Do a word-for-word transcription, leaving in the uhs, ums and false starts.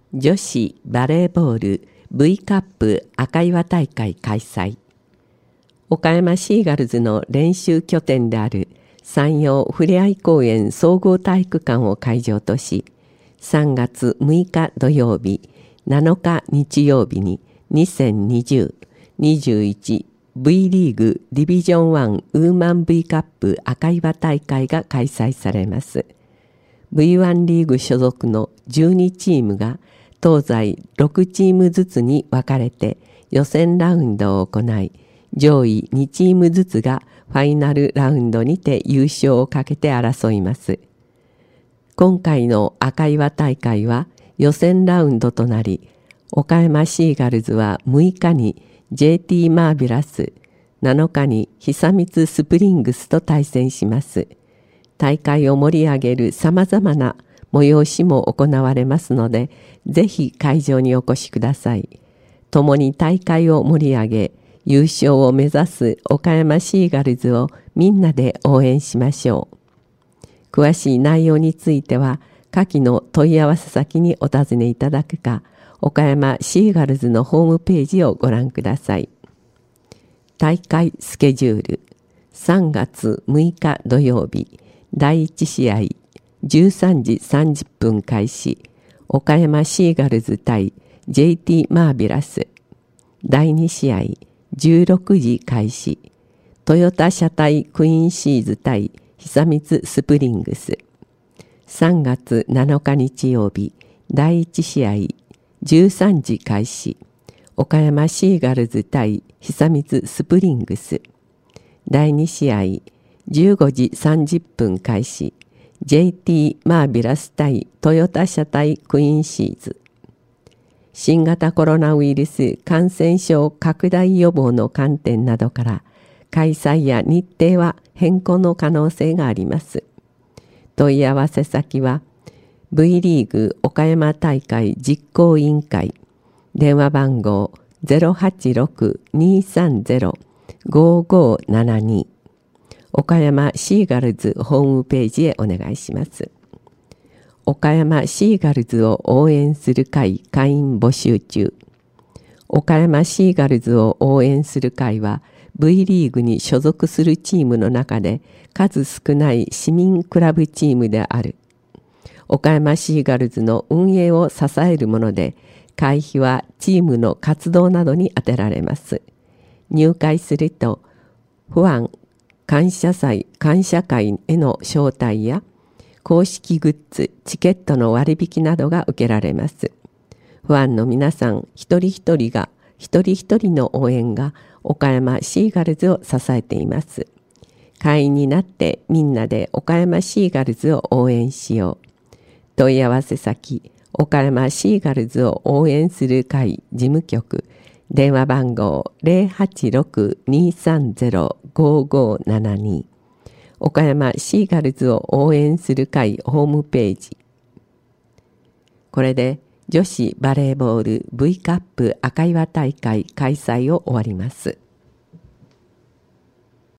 女子バレーボール V カップ赤岩大会開催。岡山シーガルズの練習拠点である山陽ふれあい公園総合体育館を会場とし、さんがつむいか土曜日、なのか日曜日ににせんにじゅう にじゅういち V リーグディビジョンワンウーマン V カップ赤岩大会が開催されます。ブイワン リーグ所属のじゅうにチームが東西ろくチームずつに分かれて予選ラウンドを行い、上位にチームずつがファイナルラウンドにて優勝をかけて争います。今回の赤岩大会は予選ラウンドとなり、岡山シーガルズはむいかに ジェーティー マービュラス、なのかに久光スプリングスと対戦します。大会を盛り上げるさまざまな催しも行われますので、ぜひ会場にお越しください。共に大会を盛り上げ、優勝を目指す岡山シーガルズをみんなで応援しましょう。詳しい内容については、下記の問い合わせ先にお尋ねいただくか、岡山シーガルズのホームページをご覧ください。大会スケジュール。さんがつむいか土曜日、だいいち試合、じゅうさんじさんじゅっぷん開始、岡山シーガルズ対 ジェーティー マービュラス。だいに試合、じゅうろくじ開始、トヨタ車体クイーンシーズ対久光スプリングス。さんがつなのか日曜日、だいいち試合、じゅうさんじ開始、岡山シーガルズ対久光スプリングス。だいに試合、じゅうごじさんじゅっぷん開始、ジェーティー マービュラス対トヨタ車体クイーンシーズ。新型コロナウイルス感染症拡大予防の観点などから開催や日程は変更の可能性があります。問い合わせ先は V リーグ岡山大会実行委員会、電話番号 ゼロはちろく にさんゼロ ごごななに、岡山シーガルズホームページへお願いします。岡山シーガルズを応援する会会員募集中。岡山シーガルズを応援する会は V リーグに所属するチームの中で数少ない市民クラブチームである。岡山シーガルズの運営を支えるもので、会費はチームの活動などに充てられます。入会すると、ファン感謝祭感謝会への招待や公式グッズ、チケットの割引などが受けられます。ファンの皆さん一人一人が、一人一人の応援が岡山シーガルズを支えています。会員になってみんなで岡山シーガルズを応援しよう。問い合わせ先、岡山シーガルズを応援する会事務局、電話番号 ゼロはちろく にさんゼロ ごごななに、岡山シーガルズを応援する会ホームページ。これで女子バレーボール V カップ赤岩大会開催を終わります。